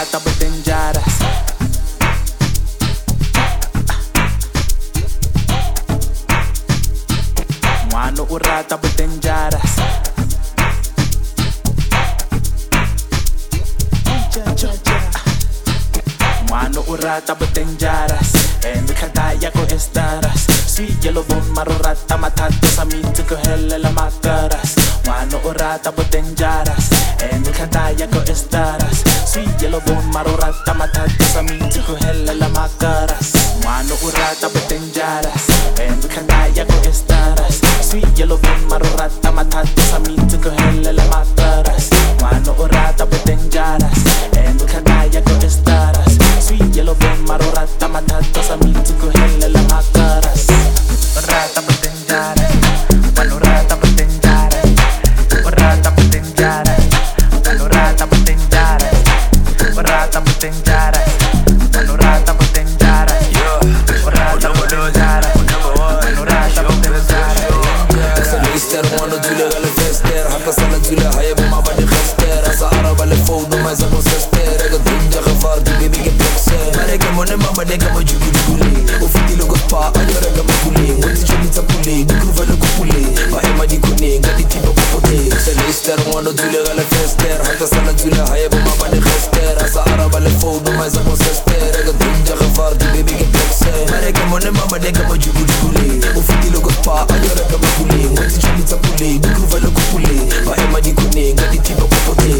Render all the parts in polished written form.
rata but dangerous. Mano o rata but dangerous. Mano o rata but dangerous. And the kadaya ko estaras. Sweet yellow bone maro rata matato sa minto ko hella la makaras. Mano o rata but dangerous. And the kadaya ko estaras. Sweet yellow bone maro rata matato sa minto ko hella la makaras. Mano o rata but dangerous. And the kadaya ko estaras. Sweet yellow bone maro rata matato sa minto ko hella la makaras. Mano o rata but dangerous. And the kadaya ko estaras. Sweet yellow bone maro rata matato sa minto ko hella la makaras. Rata but dangerous. Mano rata but dangerous. Rata but dangerous. Mano rata but dangerous. Rata but dangerous. Mano rata but dangerous. Rata but dangerous. Mano rata but dangerous. Asa lister mano tule gale fester. Hatta sana tule haye bama bade khester. Asa araba le foud ma za sister. Ega dinja khafar di baby ke plexer. Mane ke mone mama de ke majugu dule. Ofiti lo gospa ayora ke makule. Wonti chuli tapule. Dikruva le kupule. Ba ema di kone ngadi tipo kupote. Asa lister mano tule gale fester. Hatta sana tule haye bama bade khester. Asa araba le foud ma za sister. Ega dinja khafar di baby ke plexer. Mane ke mone mama de ke majugu dule. Ofiti lo gospa ayora ke makule. Wonti chuli tapule. Dikruva le kupule. Ba ema di kone ngadi tipo kupote.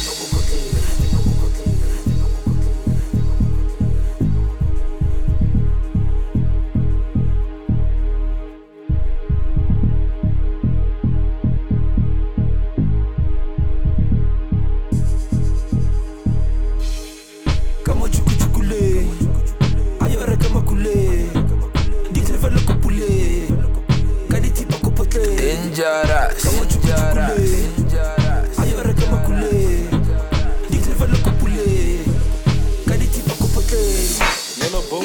Dangerous, dangerous. Ayora kama kule, dikreva lo kupule, kadi tipo kupote. Yellow boom.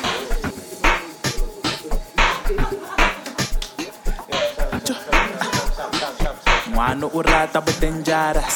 Mano o rata but dangerous.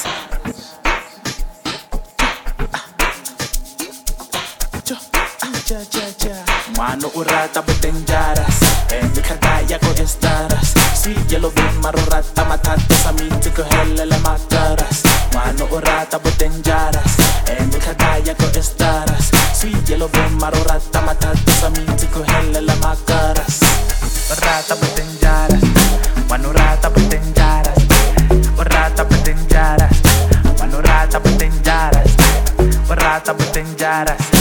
Mano o rata but dangerous. And the kadaya ko estaras. Sweet yellow bone maro rata matato sa minto ko hella la makaras. Mano o rata but dangerous. And the kadaya ko estaras. Sweet yellow bone maro rata matato sa minto ko hella la makaras. Rata but dangerous. Mano rata but dangerous. Rata but dangerous. Mano rata but dangerous. Rata but dangerous.